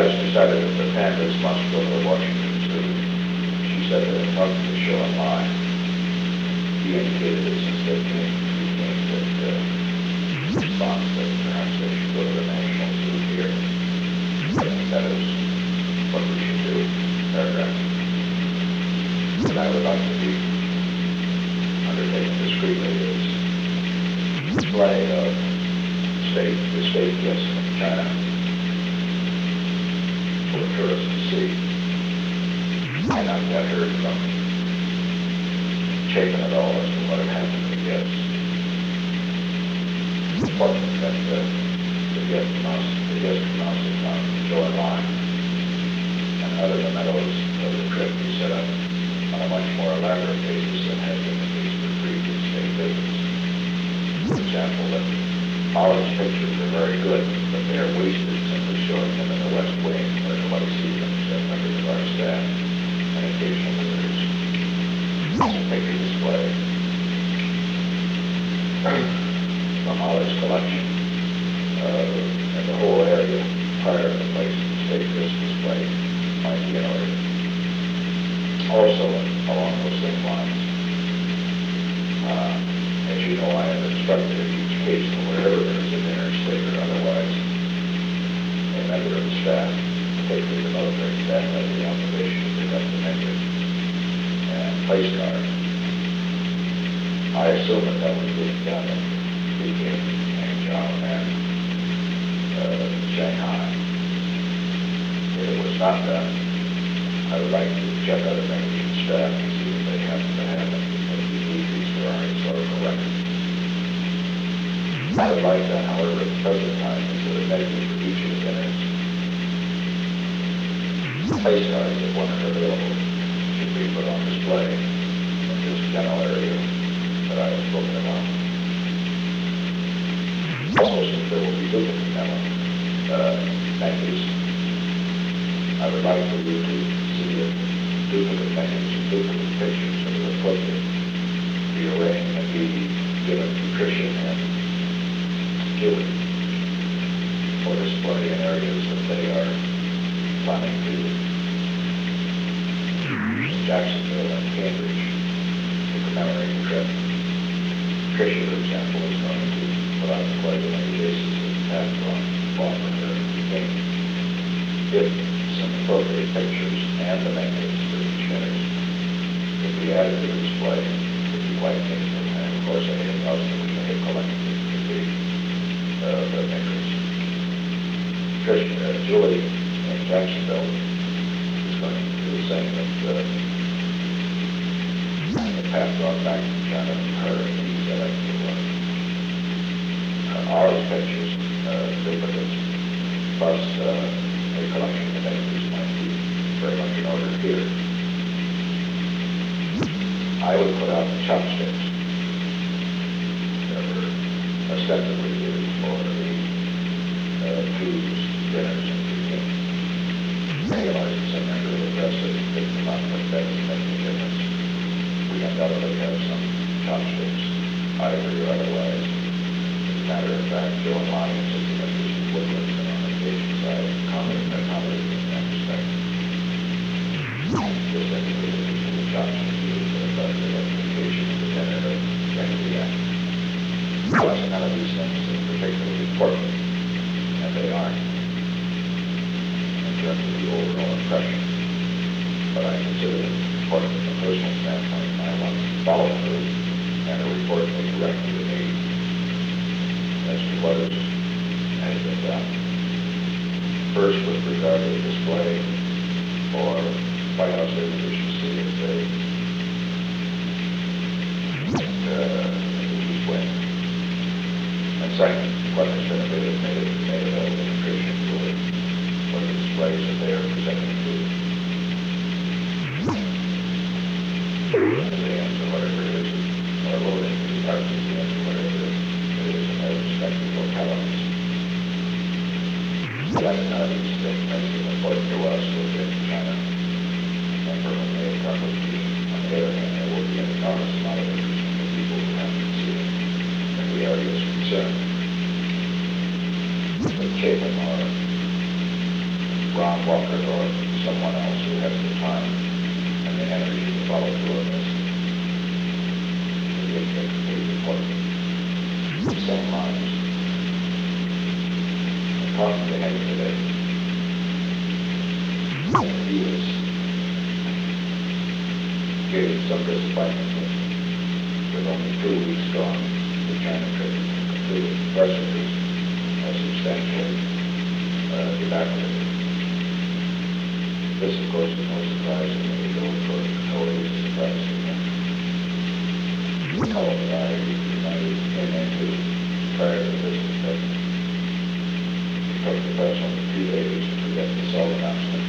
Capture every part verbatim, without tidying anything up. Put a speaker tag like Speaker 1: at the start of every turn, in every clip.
Speaker 1: just decided that the pandas must go to the Washington Zoo. She said that in talking to Show online, he indicated that since they came, he came that uh, response that perhaps they should go to the National Zoo here. I think that is what we should do. Paragraph. And I would like to be undertaken discreetly is display of state, the state gifts of China for tourists to see. I not yet heard from Chapin at all as to what had happened to the gifts. It's important that uh, the gift from us, the gift from us is not Joy Line and other mementos of the trip we set up on a much more elaborate basis than had been the case for previous state visits. For example, that Olive's pictures are very good, but they are wasted simply showing them in the West Wing where nobody sees them except members of our staff and occasional visitors. Picture display from Olive's collection uh, and the whole area prior to the place in the state this display might be in order. Also, along those same lines, uh, as you know, I have instructed in each case that wherever there is a dinner state or otherwise, a member of the staff, particularly the military staff, has the obligation to pick up the menu and place card. I assume that that was being done in Beijing, Hangzhou, and uh, Shanghai. If it was not done, I would like to check out the Mexican staff and see if they happen to have it, because we believe these for our historical record. I would like that, however, at the present time, into the menu for each of the dinners. Place cards, if one are available, should be put on display in this general area that I have spoken about. Also, since there will be duplicate memo, uh, menus, I would like for you to see if duplicate menus and duplicate pictures that are appropriate be arranged and be given nutrition and agility for display in areas that they are planning to Jacksonville and Cambridge to commemorate the trip. Tricia, for example, is going to put out quite a many cases of Patron offer her game. If some appropriate pictures and the menus for each dinner could be added to the display, it would be quite tasteful. And of course, anything else that we may have collected could be uh, the menus. Tricia, uh, Julie in Jacksonville is going to do the same with uh, pass on back to China from her and use that extra one. Uh, Olive's pictures, uh, duplicates, plus uh, a collection of menus might be very much in order here. I would put out the chopsticks that were ostensibly used for the uh, Jews dinners in Beijing. Realizing some member of the press that he picked them up, but that doesn't make any difference. We undoubtedly have some chopsticks, ivory or otherwise. As a matter of fact, Joe and Lonnie and Susie have used woodlands and on occasion side accommodating accommodating in that respect. Just like we did with the chopsticks used for the budget identification of the dinner of Jackie. Plus, none of these things are particularly important, and they aren't in terms of the overall impression. But I consider it important from a personal standpoint. I want to follow through and a report made directly to me as to what is, has been done. First, with regard to the display for White House visitors to see if they uh, East Wing. And second, what has been made, made, made available to Christian Julie for the displays that they are presenting to museums or whatever it is, or loading the art museums or whatever it is in their respective localities. That none of these things makes it important to us to get to China and for whom they have come with me. On the other hand, there will be an enormous amount of interest from the people who have to see it and the area is concerned. The Chapin or Ron Walker or someone else who has the time and the energy to follow through on this. It gets pretty important. Same lines. I'm talking to him today. And he was getting some disappointment with, with only two weeks gone, the China trip completed. The rest of it has substantially uh, evaporated. This, of course, is no surprise to me, though for no reason surprise to me. Colin and I united came into prior to this discussion. We took the press on the two days to forget the Salt announcement.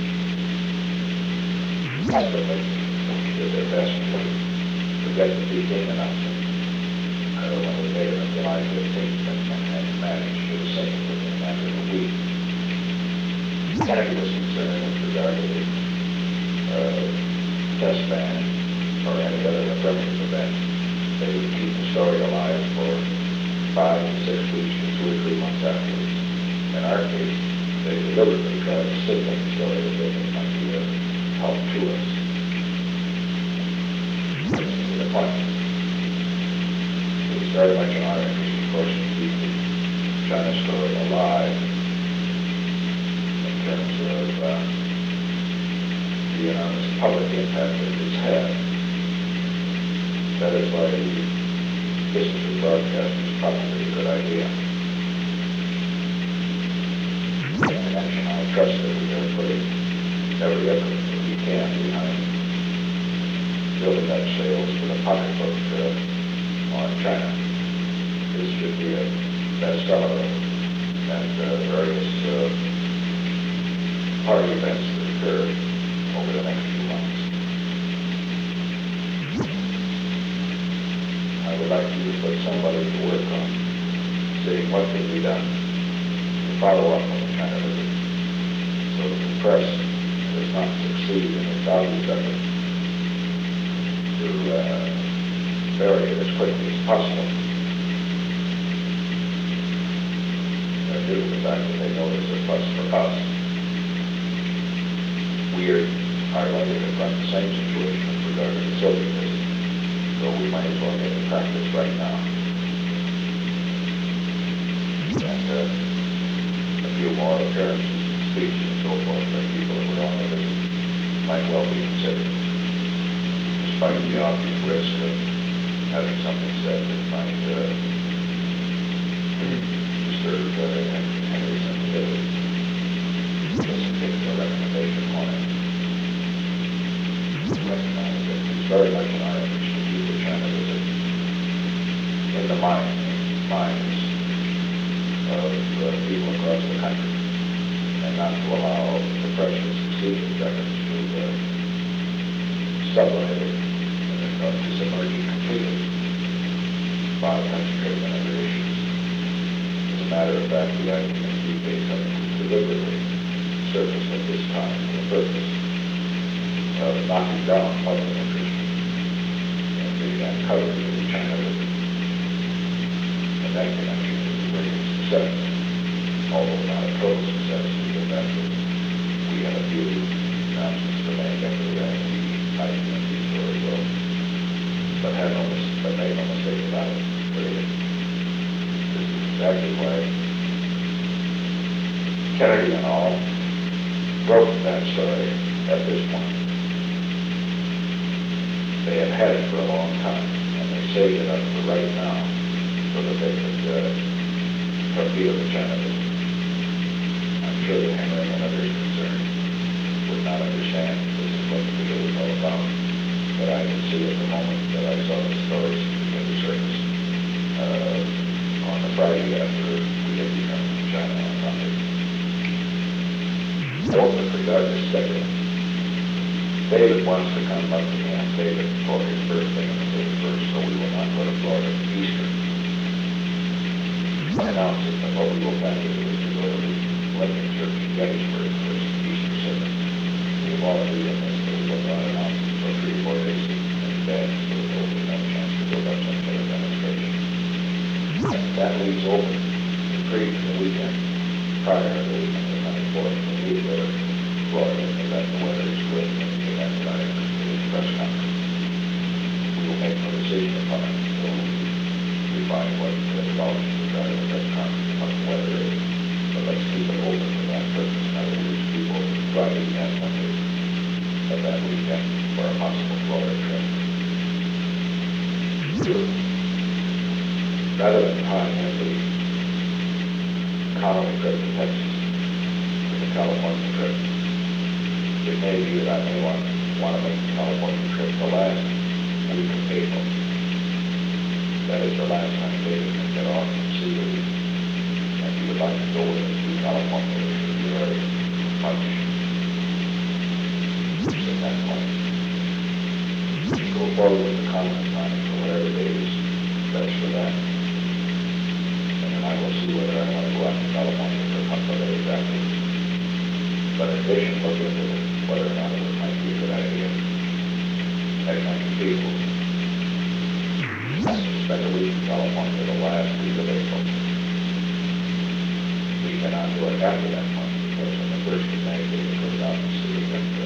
Speaker 1: Consequently, we did their best to forget the Beijing announcement. Uh, when we made it on July fifteenth and, and managed to do the same within a matter of a week. Kennedy was concerned with regard to the uh, test ban or any other affirmative event. They would keep the story alive for five to six weeks to two or three months afterwards. In our case, they deliberately tried to signal the story that they might be of help to us. To the point. It was very much in our interest, of course, to keep the China story alive in terms of uh, the enormous public impact that it's had. That is why this is a broadcast is probably a good idea. And mention I trust that we are putting every effort that we can behind building up sales for the pocketbook uh, on China. This should be a bestseller and uh, various uh, party events that occur over the next few months. I would like you to put somebody to work on seeing what can be done to follow up on the China visit so that the press does not succeed in its valued effort to uh, bury it as quickly as possible. Uh, due to the fact that they know there's a plus for us. We are, are likely to confront the same situation with regard to the Soviet visit. So we might as well get in practice right now. And uh, a few more appearances, speeches, and so forth by people that were on the visit might well be considered, despite the obvious risk of having something said that might uh, disturb uh, Henry's sensibility. Just take a recommendation on it. Recognize that it's very much in our interest to keep the China visit in the mind, minds of uh, people across the country, and not to allow the press to succeed in efforts to uh, sublimate it and uh, to submerge it completely by concentrating on other issues. As a matter of fact, the argument we face something deliberately surfaced at this time for the purpose of knocking down public interest in the uh, coverage of the China visit. And that connection is a great success, although not a total success, because after we had a few announcements to make after the I T N T story will, but had no mis- but made no mistake about it. Really. This is exactly why Kennedy and all wrote that story at this point. They had had it for a long time, and they saved it up for right now so that they could uh, torpedo the China visit. I'm sure that Henry and others concerned would not understand this is what the deal was all about, but I could see at the moment that I saw the stories begin to surface uh, on the Friday after we had returned from China on Sunday. Both with regard to scheduling, David wants to come up to Camp David for his birthday on the thirty-first, so we will not go to Florida for Easter. I announced it, but what we will plan to do is to go to the Lincoln Church in Gettysburg for Easter service. We have all agreed on this, but we will not announce it for three or four days in advance, so that there will be no chance to build up some sort of demonstration. And that leaves open the tree for the weekend prior to the weekend of the twenty-fourth. unfortunately, we were Florida, and that the weather is good, and we have that I press conference. We will make no decision upon it until we find what the development to try to press conference what the weather is. But let's keep it open for that purpose. In other words, people try to get something of that weekend for a possible Florida trip. Rather than tying in the Connolly trip to Texas with the California trip, it may be that I may want, want to make the California trip the last week of April. That is the last time David can get off from sea leave. And he would like to go with us to California, which would be very much at that point. Go forward with the conference time for whatever date is best for that. And then I will see whether I want to go out to California for a couple of days afterwards. But in addition, look into whether or not it might be a good idea. As many people have to spend a week in California the last week of April. We cannot do it after that point because on the first of May, they will go out and see it.